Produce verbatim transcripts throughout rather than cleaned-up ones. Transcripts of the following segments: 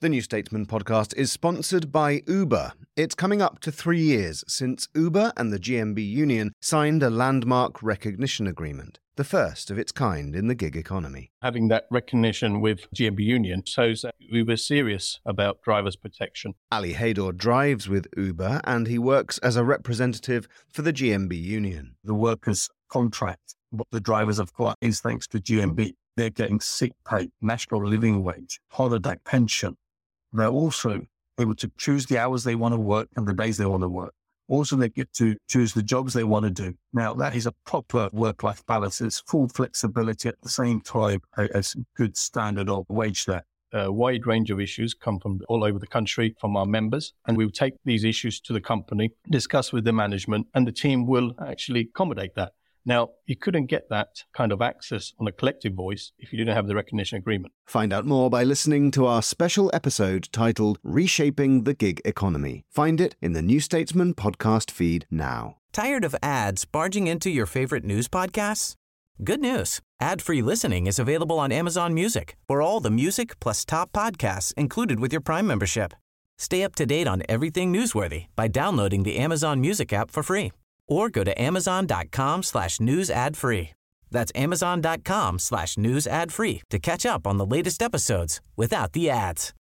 The New Statesman podcast is sponsored by Uber. It's coming up to three years since Uber and the G M B union signed a landmark recognition agreement, the first of its kind in the gig economy. Having that recognition with G M B union shows that we were serious about drivers' protection. Ali Haydor drives with Uber and he works as a representative for the G M B union. The workers' contract, what the drivers have got is thanks to G M B. They're getting sick pay, national living wage, holiday pension. They're also able to choose the hours they want to work and the days they want to work. Also, they get to choose the jobs they want to do. Now, that is a proper work-life balance. It's full flexibility at the same time as good standard of wage there. A wide range of issues come from all over the country from our members, and we will take these issues to the company, discuss with the management, and the team will actually accommodate that. Now, you couldn't get that kind of access on a collective voice if you didn't have the recognition agreement. Find out more by listening to our special episode titled Reshaping the Gig Economy. Find it in the New Statesman podcast feed now. Tired of ads barging into your favorite news podcasts? Good news. Ad-free listening is available on Amazon Music for all the music plus top podcasts included with your Prime membership. Stay up to date on everything newsworthy by downloading the Amazon Music app for free. Or go to amazon.com slash news ad free. That's amazon.com slash news ad free to catch up on the latest episodes without the ads.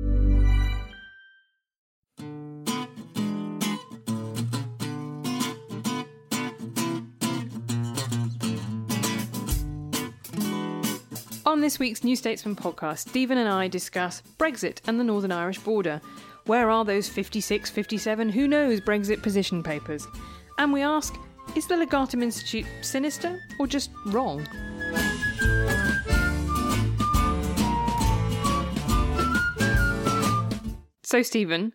On this week's New Statesman podcast, Stephen and I discuss Brexit and the Northern Irish border. Where are those fifty-six, fifty-seven, who knows Brexit position papers? And we ask, is the Legatum Institute sinister or just wrong? So, Stephen,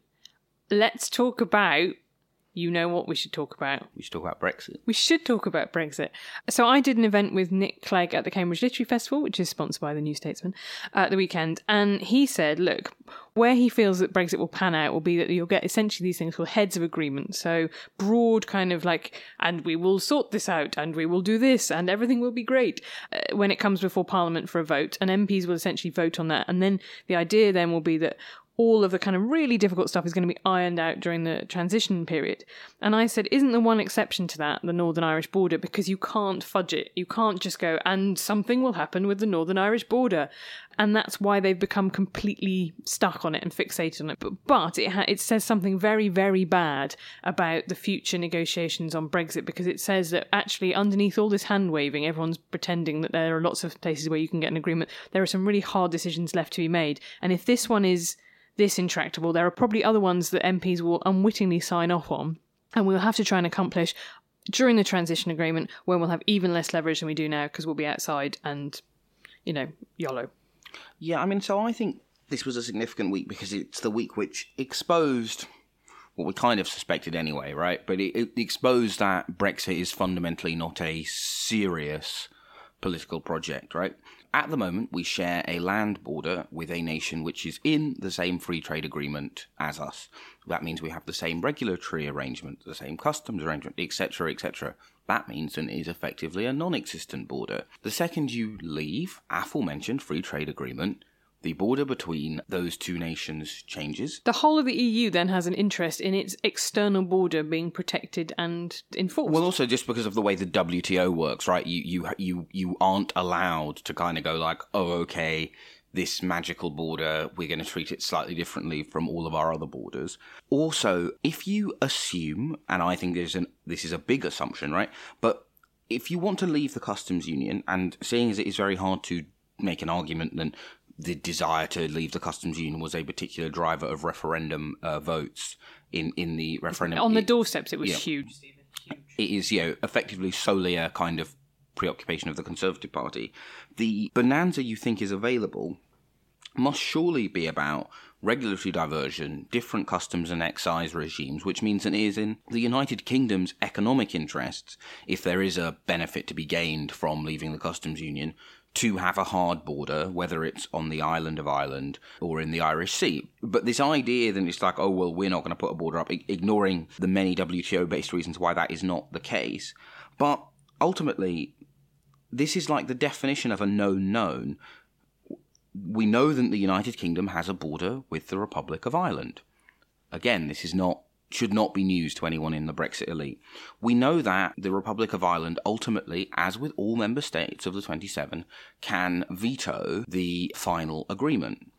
let's talk about, you know what we should talk about. We should talk about Brexit. We should talk about Brexit. So I did an event with Nick Clegg at the Cambridge Literary Festival, which is sponsored by the New Statesman, at the weekend. And he said, look, where he feels that Brexit will pan out will be that you'll get essentially these things called heads of agreement. So broad kind of like, and we will sort this out, and we will do this, and everything will be great uh, when it comes before Parliament for a vote. And M Ps will essentially vote on that. And then the idea then will be that all of the kind of really difficult stuff is going to be ironed out during the transition period. And I said, isn't the one exception to that the Northern Irish border? Because you can't fudge it. You can't just go, and something will happen with the Northern Irish border. And that's why they've become completely stuck on it and fixated on it. But, but it, ha- it says something very, very bad about the future negotiations on Brexit, because it says that actually underneath all this hand-waving, everyone's pretending that there are lots of places where you can get an agreement. There are some really hard decisions left to be made. And if this one is this intractable, there are probably other ones that M Ps will unwittingly sign off on, and we'll have to try and accomplish during the transition agreement, when we'll have even less leverage than we do now because we'll be outside and, you know, YOLO. Yeah, I mean, so I think this was a significant week because it's the week which exposed what we kind of suspected anyway, right? But it, it exposed that Brexit is fundamentally not a serious political project, right? At the moment, we share a land border with a nation which is in the same free trade agreement as us. That means we have the same regulatory arrangement, the same customs arrangement, et cetera, et cetera. That means that it is effectively a non-existent border. The second you leave aforementioned free trade agreement, the border between those two nations changes. The whole of the E U then has an interest in its external border being protected and enforced. Well, also just because of the way the W T O works, right? You you you you aren't allowed to kind of go like, oh, okay, this magical border, we're going to treat it slightly differently from all of our other borders. Also, if you assume, and I think there's an this is a big assumption, right? But if you want to leave the customs union, and seeing as it is very hard to make an argument then the desire to leave the customs union was a particular driver of referendum uh, votes in, in the referendum. On the it, doorsteps, it was yeah, huge, Stephen. Huge. It is, you know, effectively solely a kind of preoccupation of the Conservative Party. The bonanza you think is available must surely be about regulatory diversion, different customs and excise regimes, which means that it is in the United Kingdom's economic interests, if there is a benefit to be gained from leaving the customs union, to have a hard border, whether it's on the island of Ireland or in the Irish Sea. But this idea that it's like, oh, well, we're not going to put a border up, ignoring the many W T O-based reasons why that is not the case. But ultimately, this is like the definition of a known known. we know that the United Kingdom has a border with the Republic of Ireland. Again, this is not should not be news to anyone in the Brexit elite. We know that the Republic of Ireland ultimately, as with all member states of the twenty-seven, can veto the final agreement.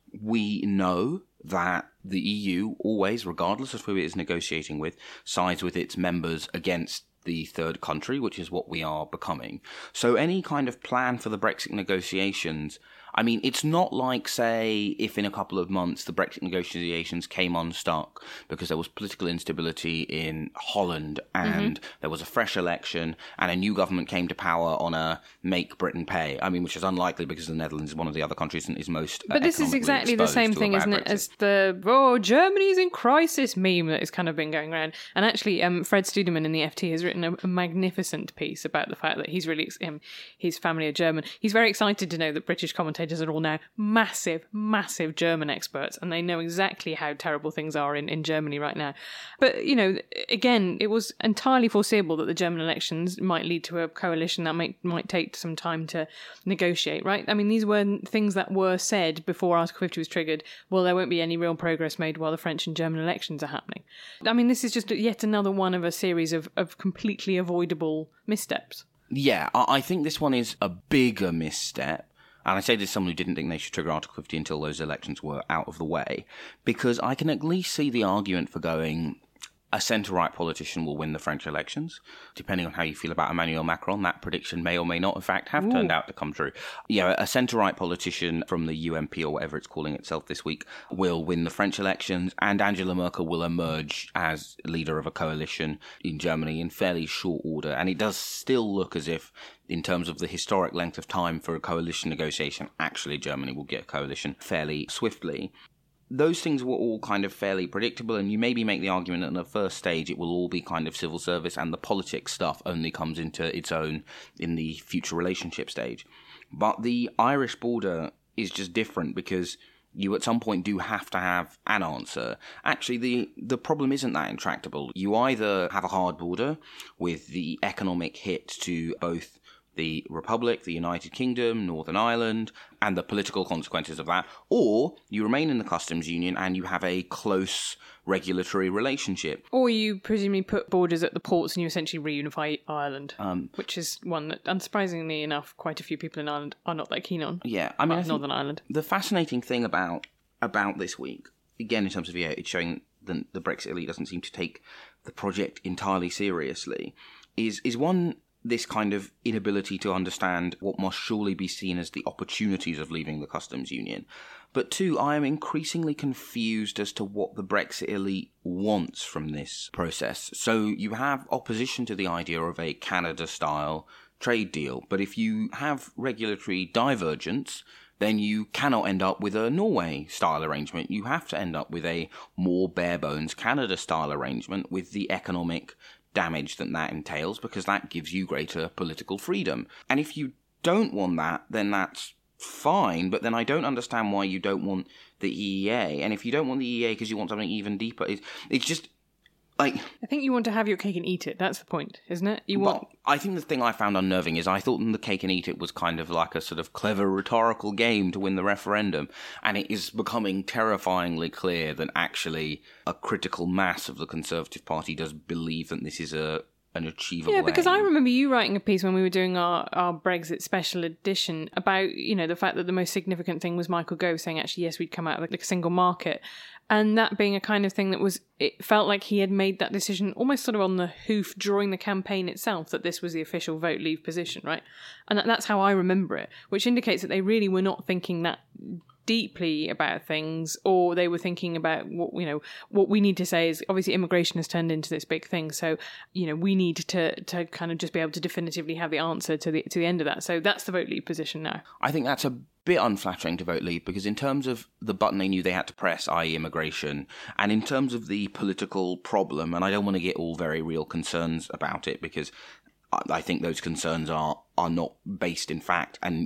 We know that the E U always, regardless of who it is negotiating with, sides with its members against the third country, which is what we are becoming. So any kind of plan for the Brexit negotiations, I mean, it's not like, say, if in a couple of months the Brexit negotiations came unstuck because there was political instability in Holland and mm-hmm. there was a fresh election and a new government came to power on a make Britain pay. I mean, which is unlikely because the Netherlands is one of the other countries that is most But this is exactly the same thing, isn't it, Brexit. As the, oh, Germany's in crisis meme that has kind of been going around. And actually, um, Fred Studeman in the F T has written a, a magnificent piece about the fact that he's really, um, his family are German. He's very excited to know that British commentators are all now massive, massive German experts, and they know exactly how terrible things are in, in Germany right now. But, you know, again, it was entirely foreseeable that the German elections might lead to a coalition that might, might take some time to negotiate, right? I mean, these were things that were said before Article fifty was triggered. Well, there won't be any real progress made while the French and German elections are happening. I mean, this is just yet another one of a series of, of completely avoidable missteps. Yeah, I think this one is a bigger misstep. And I say this as someone who didn't think they should trigger Article fifty until those elections were out of the way, because I can at least see the argument for going, a centre-right politician will win the French elections. Depending on how you feel about Emmanuel Macron, that prediction may or may not, in fact, have Ooh. turned out to come true. Yeah, a centre-right politician from the U M P, or whatever it's calling itself this week, will win the French elections, and Angela Merkel will emerge as leader of a coalition in Germany in fairly short order. And it does still look as if, in terms of the historic length of time for a coalition negotiation, actually Germany will get a coalition fairly swiftly. Those things were all kind of fairly predictable, and you maybe make the argument that in the first stage it will all be kind of civil service and the politics stuff only comes into its own in the future relationship stage. But the Irish border is just different because you at some point do have to have an answer. Actually, the, the problem isn't that intractable. You either have a hard border with the economic hit to both the Republic, the United Kingdom, Northern Ireland, and the political consequences of that, or you remain in the customs union and you have a close regulatory relationship. Or you presumably put borders at the ports and you essentially reunify Ireland, um, which is one that, unsurprisingly enough, quite a few people in Ireland are not that keen on. Yeah, I mean, uh, I Northern Ireland. The fascinating thing about about this week, again, in terms of, yeah, it's showing that the Brexit elite doesn't seem to take the project entirely seriously, is is one, this kind of inability to understand what must surely be seen as the opportunities of leaving the customs union. But two, I am increasingly confused as to what the Brexit elite wants from this process. So you have opposition to the idea of a Canada-style trade deal, but if you have regulatory divergence, then you cannot end up with a Norway-style arrangement. You have to end up with a more bare-bones Canada-style arrangement with the economic damage that that entails, because that gives you greater political freedom. And if you don't want that, then that's fine, but then I don't understand why you don't want the E E A. And if you don't want the E E A because you want something even deeper, it's, it's just like, I think you want to have your cake and eat it. That's the point, isn't it? You want. I think the thing I found unnerving is I thought the cake and eat it was kind of like a sort of clever rhetorical game to win the referendum, and it is becoming terrifyingly clear that actually a critical mass of the Conservative Party does believe that this is a an achievable Yeah, because aim. I remember you writing a piece when we were doing our, our Brexit special edition about, you know, the fact that the most significant thing was Michael Gove saying, actually, yes, we'd come out of the single market. And that being a kind of thing that was, it felt like he had made that decision almost sort of on the hoof during the campaign itself, that this was the official vote leave position, right? And that, that's how I remember it, which indicates that they really were not thinking that deeply about things, or they were thinking about what, you know, what we need to say is, obviously immigration has turned into this big thing, so, you know, we need to to kind of just be able to definitively have the answer to the to the end of that. So that's the vote leave position now. I think that's a bit unflattering to vote leave, because in terms of the button they knew they had to press, that is immigration, and in terms of the political problem, and I don't want to get all very real concerns about it, because I think those concerns are are not based in fact, and you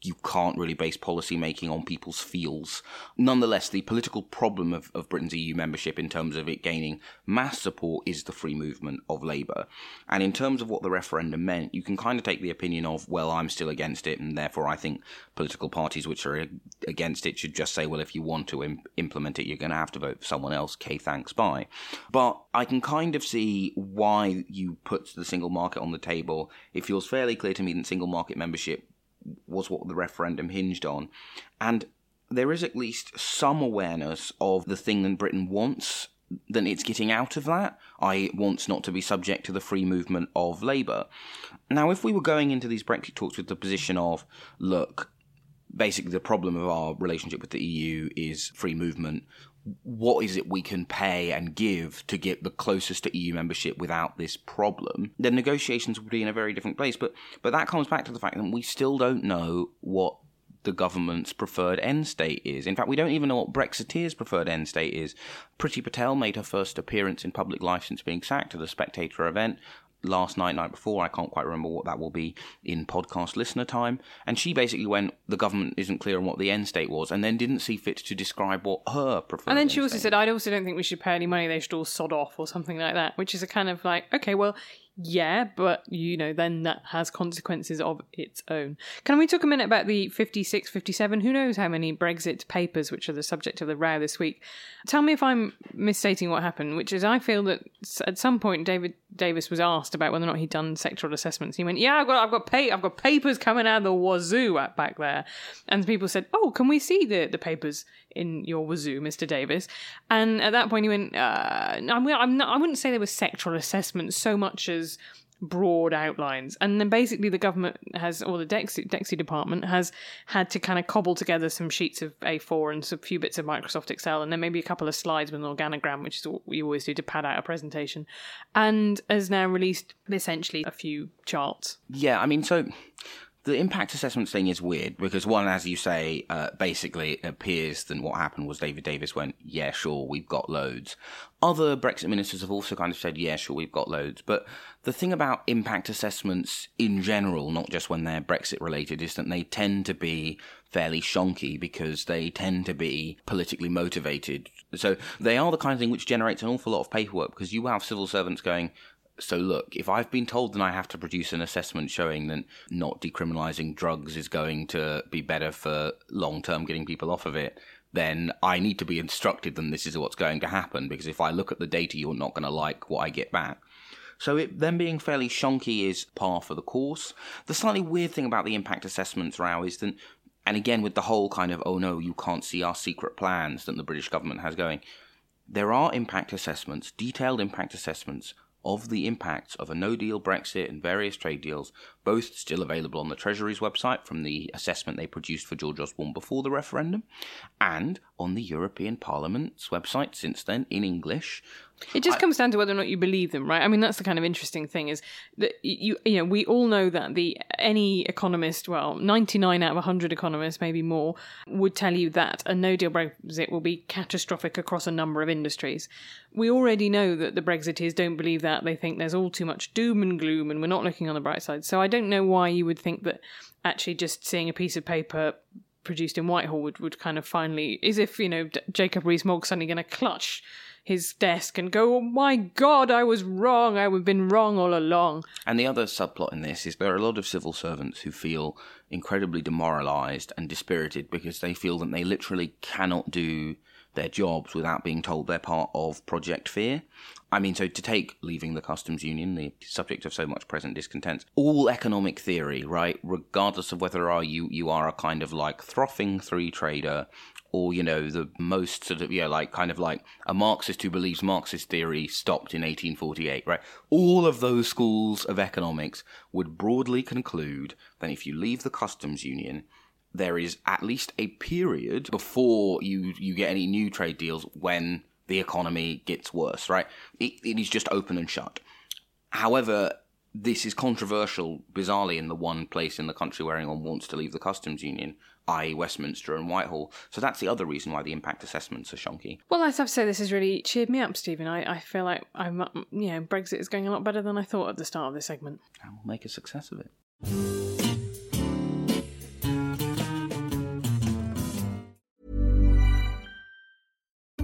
you can't really base policy making on people's feels. Nonetheless, the political problem of, of Britain's E U membership in terms of it gaining mass support is the free movement of labour. And in terms of what the referendum meant, you can kind of take the opinion of, well, I'm still against it, and therefore I think political parties which are against it should just say, well, if you want to im- implement it, you're going to have to vote for someone else. Okay, thanks, bye. But I can kind of see why you put the single market on the table. It feels fairly clear to me that single market membership was what the referendum hinged on. And there is at least some awareness of the thing that Britain wants, that it's getting out of that. I wants not to be subject to the free movement of labour. Now, if we were going into these Brexit talks with the position of, look, basically the problem of our relationship with the E U is free movement, what is it we can pay and give to get the closest to E U membership without this problem, then negotiations would be in a very different place. But but that comes back to the fact that we still don't know what the government's preferred end state is. In fact, we don't even know what Brexiteers' preferred end state is. Priti Patel made her first appearance in public life since being sacked at a Spectator event last night, night before. I can't quite remember what that will be in podcast listener time. And she basically went, the government isn't clear on what the end state was, and then didn't see fit to describe what her preferred And then she end also state said, I also don't think we should pay any money, they should all sod off or something like that, which is a kind of like, okay, well, yeah, but, you know, then that has consequences of its own. Can we talk a minute about the fifty-six, fifty-seven? Who knows how many Brexit papers, which are the subject of the row this week? Tell me if I'm misstating what happened, which is I feel that at some point David Davis was asked about whether or not he'd done sectoral assessments. He went, yeah, I've got I've got pay, I've got papers coming out of the wazoo at back there. And people said, oh, can we see the, the papers in your wazoo, Mister Davis? And at that point he went, uh, I'm, I'm not, I wouldn't say they were sectoral assessments so much as broad outlines. And then basically the government has, or the Dexy, Dexy department has had to kind of cobble together some sheets of A four and a few bits of Microsoft Excel, and then maybe a couple of slides with an organogram, which is what we always do to pad out a presentation, and has now released essentially a few charts. Yeah, I mean, so the impact assessment thing is weird because, one, as you say, uh, basically it appears that what happened was David Davis went, yeah, sure, we've got loads. Other Brexit ministers have also kind of said, yeah, sure, we've got loads. But the thing about impact assessments in general, not just when they're Brexit related, is that they tend to be fairly shonky because they tend to be politically motivated. So they are the kind of thing which generates an awful lot of paperwork because you have civil servants going, so look, if I've been told that I have to produce an assessment showing that not decriminalising drugs is going to be better for long-term getting people off of it, then I need to be instructed that this is what's going to happen, because if I look at the data, you're not going to like what I get back. So it, them being fairly shonky is par for the course. The slightly weird thing about the impact assessments row is that, and again with the whole kind of, oh no, you can't see our secret plans that the British government has going, there are impact assessments, detailed impact assessments, of the impacts of a no-deal Brexit and various trade deals, both still available on the Treasury's website from the assessment they produced for George Osborne before the referendum, and on the European Parliament's website since then in English. It just I, comes down to whether or not you believe them, right? I mean, that's the kind of interesting thing is that you you know we all know that the any economist, well, ninety-nine out of one hundred economists, maybe more, would tell you that a no-deal Brexit will be catastrophic across a number of industries. We already know that the Brexiteers don't believe that. They think there's all too much doom and gloom and we're not looking on the bright side. So I don't know why you would think that actually just seeing a piece of paper produced in Whitehall would, would kind of finally, as if, you know, Jacob Rees-Mogg's suddenly going to clutch his desk and go, oh my God, I was wrong. I've been wrong all along. And the other subplot in this is there are a lot of civil servants who feel incredibly demoralised and dispirited because they feel that they literally cannot do their jobs without being told they're part of Project Fear. I mean, so to take leaving the customs union, the subject of so much present discontent, all economic theory, right, regardless of whether are you, you are a kind of like frothing free trader or, you know, the most sort of, yeah, like kind of like a Marxist who believes Marxist theory stopped in eighteen forty-eight, right? All of those schools of economics would broadly conclude that if you leave the customs union, there is at least a period before you, you get any new trade deals when the economy gets worse, right? It, it is just open and shut. However, this is controversial, bizarrely, in the one place in the country where anyone wants to leave the customs union, that is. Westminster and Whitehall. So that's the other reason why the impact assessments are shonky. Well, I have to say this has really cheered me up, Stephen. I, I feel like I'm, you know, Brexit is going a lot better than I thought at the start of this segment. And we'll make a success of it.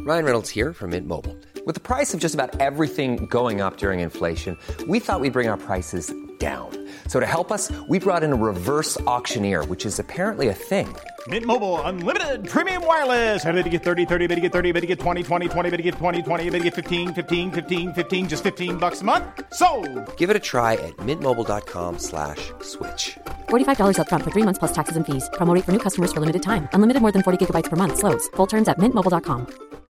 Ryan Reynolds here from Mint Mobile. With the price of just about everything going up during inflation, we thought we'd bring our prices down. So to help us, we brought in a reverse auctioneer, which is apparently a thing. Mint Mobile Unlimited Premium Wireless. How to get thirty, thirty, how to get thirty, how to get twenty, twenty, twenty, how to get twenty, twenty, how to get fifteen, fifteen, fifteen, fifteen, just fifteen bucks a month? Sold! Give it a try at mintmobile.com slash switch. forty-five dollars up front for three months plus taxes and fees. Promo rate for new customers for limited time. Unlimited more than forty gigabytes per month. Slows full terms at mint mobile dot com.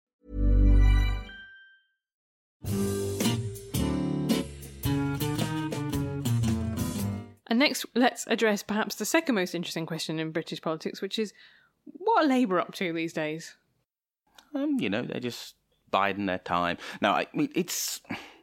And next, let's address perhaps the second most interesting question in British politics, which is, what are Labour up to these days? Um, you know, they're just biding their time. Now, I mean, it's...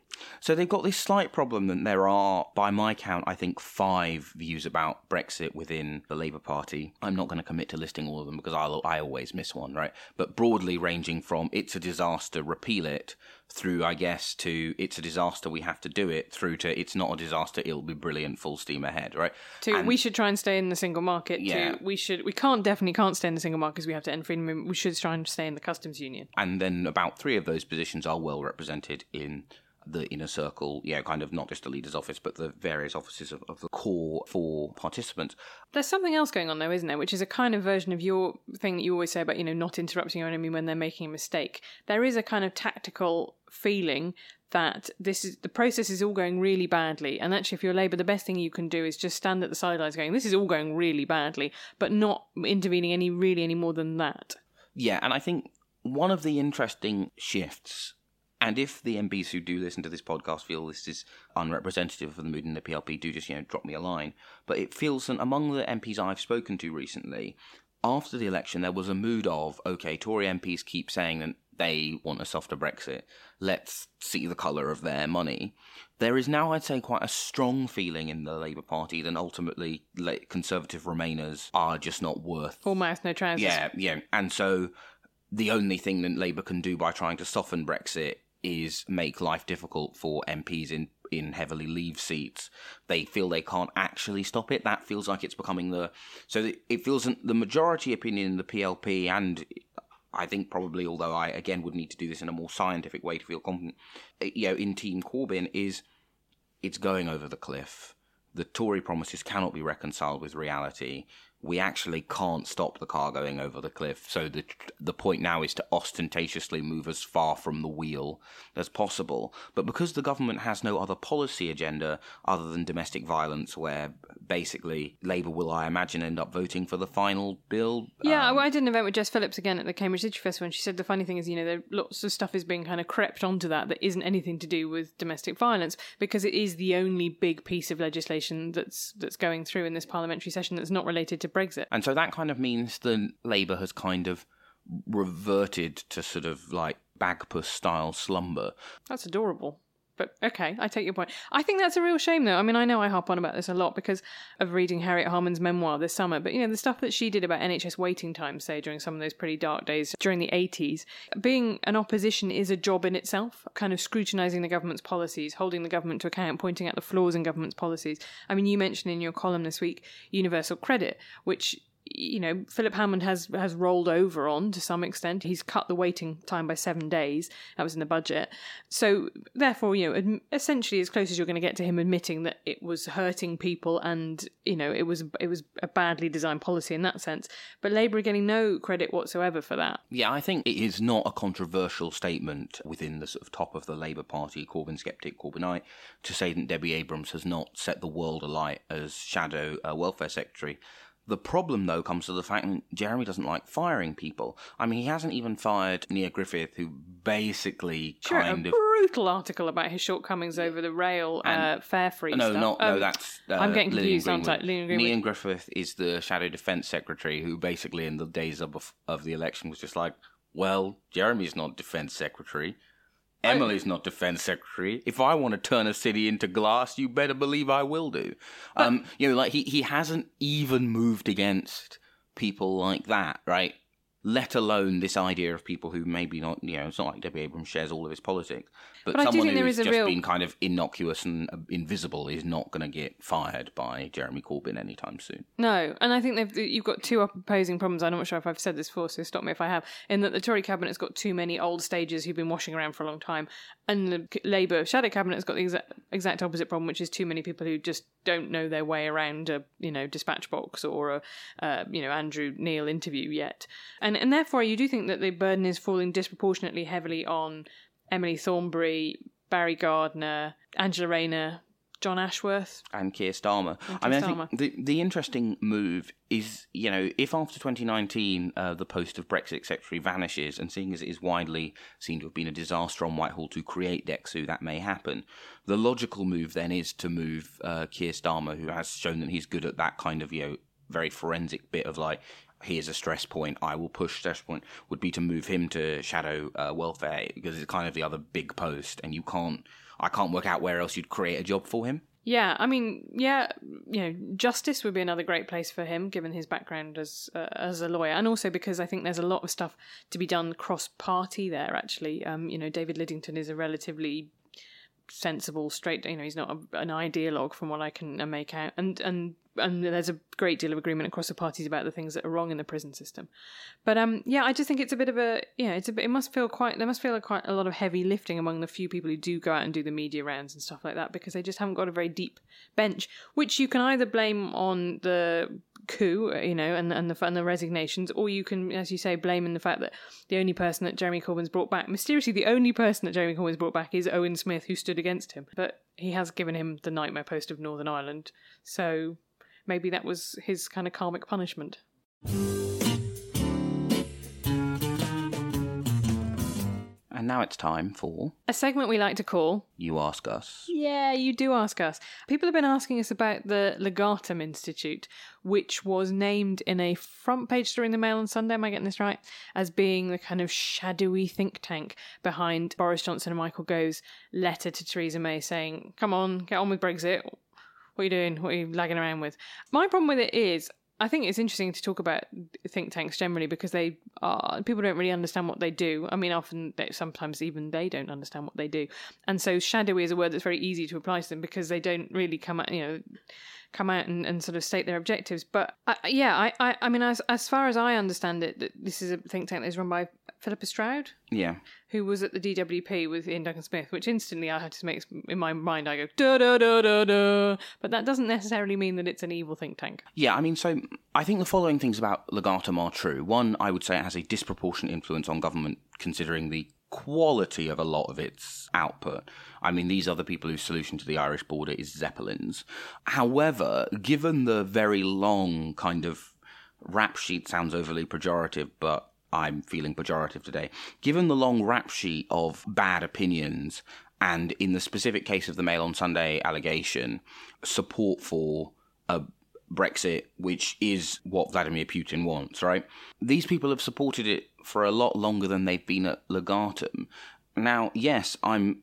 So they've got this slight problem that there are, by my count, I think five views about Brexit within the Labour Party. I'm not going to commit to listing all of them because I'll, I always miss one, right? But broadly ranging from it's a disaster, repeal it, through, I guess, to it's a disaster, we have to do it, through to it's not a disaster, it'll be brilliant, full steam ahead, right? To and, we should try and stay in the single market. Yeah. To we should we can't definitely can't stay in the single market because we have to end freedom movement. We should try and stay in the customs union. And then about three of those positions are well represented in the inner circle, yeah, kind of not just the leader's office, but the various offices of, of the core four participants. There's something else going on though, isn't there? Which is a kind of version of your thing that you always say about, you know, not interrupting your enemy when they're making a mistake. There is a kind of tactical feeling that this is the process is all going really badly, and actually if you're Labour, the best thing you can do is just stand at the sidelines going, this is all going really badly, but not intervening any really any more than that. Yeah, and I think one of the interesting shifts, and if the M Ps who do listen to this podcast feel this is unrepresentative of the mood in the P L P, do just, you know, drop me a line. But it feels that among the M Ps I've spoken to recently, after the election, there was a mood of, okay, Tory M Ps keep saying that they want a softer Brexit. Let's see the colour of their money. There is now, I'd say, quite a strong feeling in the Labour Party that ultimately Conservative Remainers are just not worth... All mouth, no trousers. Yeah, yeah. And so the only thing that Labour can do by trying to soften Brexit is make life difficult for M Ps in, in heavily Leave seats. They feel they can't actually stop it. That feels like it's becoming the... So it feels the majority opinion in the P L P, and I think probably, although I, again, would need to do this in a more scientific way to feel confident, you know, in Team Corbyn, is it's going over the cliff. The Tory promises cannot be reconciled with reality. We actually can't stop the car going over the cliff. So the the point now is to ostentatiously move as far from the wheel as possible. But because the government has no other policy agenda other than domestic violence, where basically Labour will, I imagine, end up voting for the final bill. Yeah, um, well, I did an event with Jess Phillips again at the Cambridge Literature Festival, and she said the funny thing is, you know, there lots of stuff is being kind of crept onto that that isn't anything to do with domestic violence, because it is the only big piece of legislation that's that's going through in this parliamentary session that's not related to Brexit. And so that kind of means that Labour has kind of reverted to sort of like Bagpuss-style slumber. That's adorable. But okay, I take your point. I think that's a real shame, though. I mean, I know I harp on about this a lot because of reading Harriet Harman's memoir this summer, but, you know, the stuff that she did about N H S waiting times, say, during some of those pretty dark days during the eighties, being an opposition is a job in itself, kind of scrutinising the government's policies, holding the government to account, pointing out the flaws in government's policies. I mean, you mentioned in your column this week universal credit, which, you know, Philip Hammond has has rolled over on to some extent. He's cut the waiting time by seven days. That was in the budget. So therefore, you know, ad- essentially as close as you're going to get to him admitting that it was hurting people and, you know, it was it was a badly designed policy in that sense. But Labour are getting no credit whatsoever for that. Yeah, I think it is not a controversial statement within the sort of top of the Labour Party, Corbyn skeptic, Corbynite, to say that Debbie Abrams has not set the world alight as shadow uh, welfare secretary. The problem, though, comes to the fact that Jeremy doesn't like firing people. I mean, he hasn't even fired Nia Griffith, who basically sure, kind a of... brutal article about his shortcomings over the rail And- uh, fare free No, stuff. not, Um, no, that's... Uh, I'm getting Lillian confused, aren't I? Greenwood. Lillian Greenwood. Nia Griffith is the Shadow Defence Secretary, who basically in the days of, of the election was just like, well, Jeremy's not Defence Secretary. Emily's not Defence Secretary. If I want to turn a city into glass, you better believe I will do. Um, you know, like he, he hasn't even moved against people like that, right? let alone this idea of people who maybe not, you know, it's not like Debbie Abrams shares all of his politics, but, but someone who has just real... been kind of innocuous and invisible is not going to get fired by Jeremy Corbyn anytime soon. No, and I think they've, you've got two opposing problems. I'm not sure if I've said this before, so stop me if I have, in that the Tory cabinet's got too many old stagers who've been washing around for a long time, and the Labour shadow cabinet's got the exact, exact opposite problem, which is too many people who just don't know their way around a, you know, dispatch box or a, uh, you know, Andrew Neil interview yet. And and therefore you do think that the burden is falling disproportionately heavily on Emily Thornberry, Barry Gardiner, Angela Rayner, John Ashworth. And Keir Starmer. And Keir I mean, Starmer. I think the, the interesting move is, you know, if after twenty nineteen uh, the post of Brexit Secretary vanishes, and seeing as it is widely seen to have been a disaster on Whitehall to create DexU, that may happen. The logical move then is to move uh, Keir Starmer, who has shown that he's good at that kind of, you know, very forensic bit of like, here's a stress point, I will push stress point, would be to move him to shadow uh, welfare, because it's kind of the other big post, and you can't, I can't work out where else you'd create a job for him. Yeah, I mean, yeah, you know, justice would be another great place for him, given his background as uh, as a lawyer, and also because I think there's a lot of stuff to be done cross-party there, actually. Um, you know, David Liddington is a relatively sensible, straight, you know, he's not a, an ideologue from what I can uh, make out, and and and there's a great deal of agreement across the parties about the things that are wrong in the prison system. But um, yeah, I just think it's a bit of a, yeah, it's a bit, it must feel quite, there must feel like quite a lot of heavy lifting among the few people who do go out and do the media rounds and stuff like that, because they just haven't got a very deep bench, which you can either blame on the coup, you know, and and the and the resignations, or you can, as you say, blame in the fact that the only person that Jeremy Corbyn's brought back, mysteriously the only person that Jeremy Corbyn's brought back is Owen Smith, who stood against him, but he has given him the nightmare post of Northern Ireland, so maybe that was his kind of karmic punishment. And now it's time for a segment we like to call You Ask Us. Yeah, you do ask us. People have been asking us about the Legatum Institute, which was named in a front page story in the Mail on Sunday, am I getting this right, as being the kind of shadowy think tank behind Boris Johnson and Michael Gove's letter to Theresa May saying, come on, get on with Brexit. What are you doing? What are you lagging around with? My problem with it is, I think it's interesting to talk about think tanks generally because they are, people don't really understand what they do. I mean, often, they, sometimes even they don't understand what they do. And so shadowy is a word that's very easy to apply to them because they don't really come out, you know, come out and, and sort of state their objectives. But uh, yeah, I, I, I mean, as, as far as I understand it, this is a think tank that is run by Philippa Stroud. Yeah. Who was at the D W P with Ian Duncan Smith, which instantly I had to make, in my mind, I go, da da da da da. But that doesn't necessarily mean that it's an evil think tank. Yeah, I mean, so I think the following things about Legatum are true. One, I would say it has a disproportionate influence on government considering the quality of a lot of its output. I mean, these are the people whose solution to the Irish border is Zeppelins. However, given the very long kind of rap sheet, sounds overly pejorative, but I'm feeling pejorative today. Given the long rap sheet of bad opinions, and in the specific case of the Mail on Sunday allegation, support for a Brexit, which is what Vladimir Putin wants, right? These people have supported it for a lot longer than they've been at Legatum. Now, yes, I'm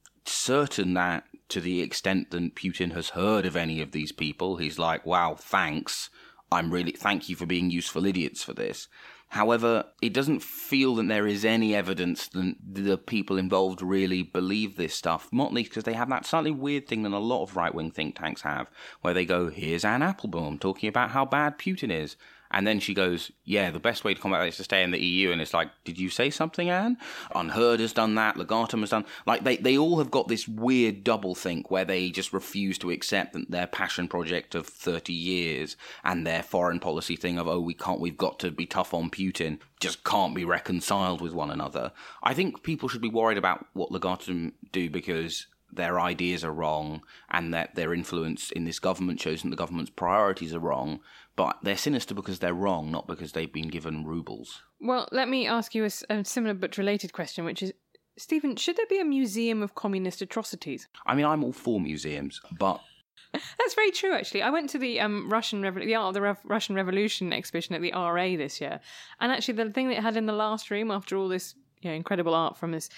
certain that to the extent that Putin has heard of any of these people, he's like, wow, thanks. I'm really, thank you for being useful idiots for this. However, it doesn't feel that there is any evidence that the people involved really believe this stuff, not least because they have that slightly weird thing that a lot of right-wing think tanks have, where they go, here's Anne Applebaum talking about how bad Putin is. And then she goes, yeah, the best way to combat that is to stay in the E U. And it's like, did you say something, Anne? Unheard has done that. Legatum has done. Like, they, they all have got this weird double think where they just refuse to accept that their passion project of thirty years and their foreign policy thing of, oh, we can't, we've got to be tough on Putin, just can't be reconciled with one another. I think people should be worried about what Legatum do because their ideas are wrong and that their influence in this government shows that the government's priorities are wrong, but they're sinister because they're wrong, not because they've been given rubles. Well, let me ask you a, a similar but related question, which is, Stephen, should there be a museum of communist atrocities? I mean, I'm all for museums, but... That's very true, actually. I went to the um, Russian Revo- the Art of the Re- Russian Revolution exhibition at the R A this year, and actually the thing that it had in the last room, after all this, you know, incredible art from this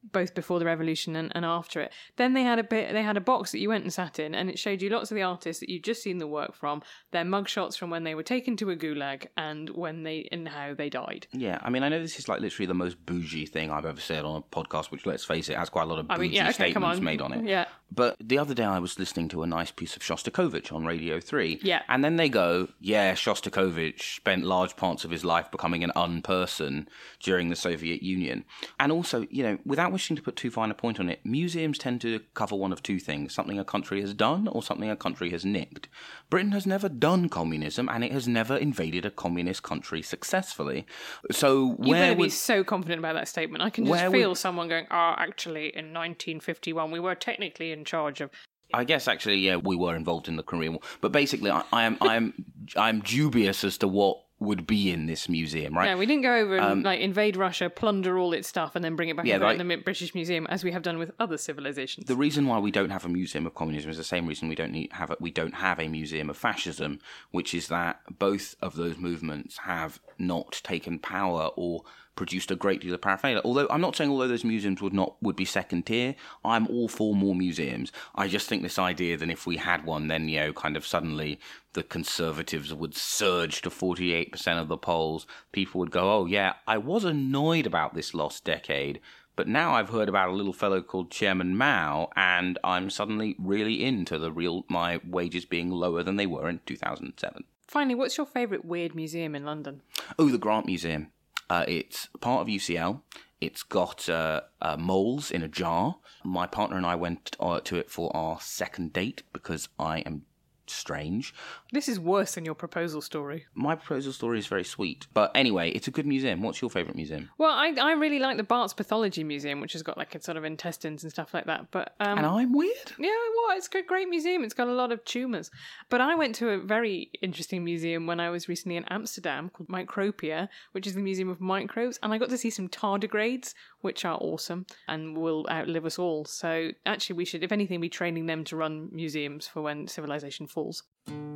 both before the revolution and, and after it. Then they had a bit. They had a box that you went and sat in, and it showed you lots of the artists that you'd just seen the work from, their mugshots from when they were taken to a gulag and when they and how they died. Yeah, I mean, I know this is like literally the most bougie thing I've ever said on a podcast, which, let's face it, has quite a lot of bougie I mean, yeah, okay, statements on. made on it. Yeah. But the other day I was listening to a nice piece of Shostakovich on Radio three. Yeah. And then they go, yeah, Shostakovich spent large parts of his life becoming an unperson during the Soviet Union. And also, you know, without wishing to put too fine a point on it, museums tend to cover one of two things, something a country has done or something a country has nicked. Britain has never done communism, and it has never invaded a communist country successfully. So You're where going to would... be so confident about that statement. I can just feel would... someone going, oh, actually, in nineteen fifty-one, we were technically in charge of... I guess actually, yeah, we were involved in the Korean War. But basically, I, I am I am I'm dubious as to what would be in this museum, right? Yeah, we didn't go over and um, like invade Russia, plunder all its stuff, and then bring it back yeah, right. in the British Museum, as we have done with other civilizations. The reason why we don't have a museum of communism is the same reason we don't need have a, we don't have a museum of fascism, which is that both of those movements have not taken power or produced a great deal of paraphernalia. Although I'm not saying all of those museums would not would be second tier. I'm all for more museums. I just think this idea that if we had one, then, you know, kind of suddenly the Conservatives would surge to forty-eight percent of the polls. People would go, oh yeah, I was annoyed about this lost decade, but now I've heard about a little fellow called Chairman Mao, and I'm suddenly really into the real my wages being lower than they were in two thousand seven. Finally, what's your favourite weird museum in London? Oh, the Grant Museum. Uh, it's part of U C L. It's got uh, uh, moles in a jar. My partner and I went uh, to it for our second date because I am strange. This is worse than your proposal story. My proposal story is very sweet. But anyway, it's a good museum. What's your favourite museum? Well, I I really like the Bart's Pathology Museum, which has got like a sort of intestines and stuff like that. But um, And I'm weird? Yeah, well, it's a great museum. It's got a lot of tumours. But I went to a very interesting museum when I was recently in Amsterdam called Micropia, which is the Museum of Microbes. And I got to see some tardigrades, which are awesome and will outlive us all. So actually, we should, if anything, be training them to run museums for when civilization falls.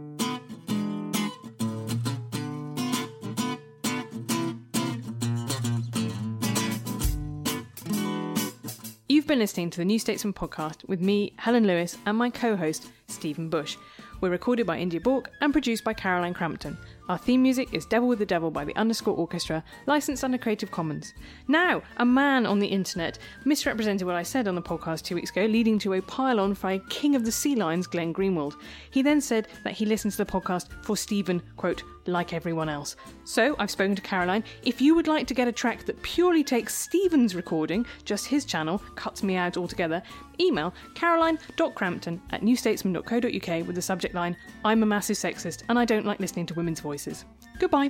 You've been listening to the New Statesman podcast with me, Helen Lewis, and my co-host, Stephen Bush. We're recorded by India Bork and produced by Caroline Crampton. Our theme music is Devil with the Devil by the Underscore Orchestra, licensed under Creative Commons. Now, a man on the internet misrepresented what I said on the podcast two weeks ago, leading to a pile-on by King of the Sea Lions, Glenn Greenwald. He then said that he listened to the podcast for Stephen, quote, like everyone else. So, I've spoken to Caroline. If you would like to get a track that purely takes Stephen's recording, just his channel, cuts me out altogether, email caroline.crampton at newstatesman.co.uk with the subject line, I'm a massive sexist and I don't like listening to women's voices. Goodbye.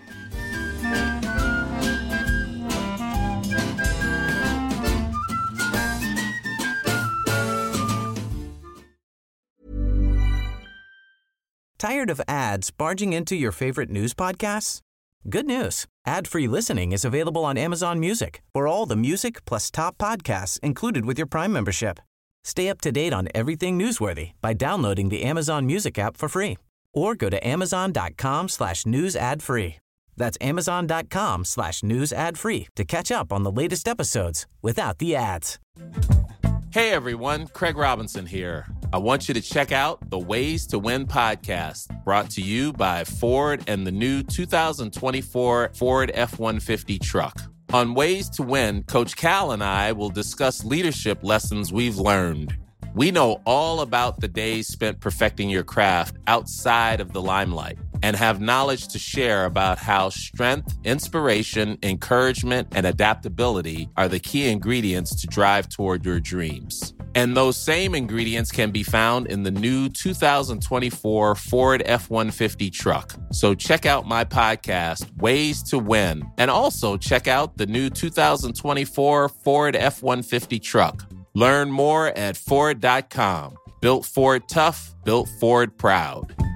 Tired of ads barging into your favorite news podcasts? Good news. Ad-free listening is available on Amazon Music for all the music plus top podcasts included with your Prime membership. Stay up to date on everything newsworthy by downloading the Amazon Music app for free or go to amazon.com slash news ad free. That's amazon.com slash news ad free to catch up on the latest episodes without the ads. Hey everyone, Craig Robinson here. I want you to check out the Ways to Win podcast, brought to you by Ford and the new two thousand twenty-four Ford F one fifty truck. On Ways to Win, Coach Cal and I will discuss leadership lessons we've learned. We know all about the days spent perfecting your craft outside of the limelight and have knowledge to share about how strength, inspiration, encouragement, and adaptability are the key ingredients to drive toward your dreams. And those same ingredients can be found in the new two thousand twenty-four Ford F one fifty truck. So check out my podcast, Ways to Win, and also check out the new two thousand twenty-four Ford F one fifty truck. Learn more at Ford dot com. Built Ford tough, built Ford proud.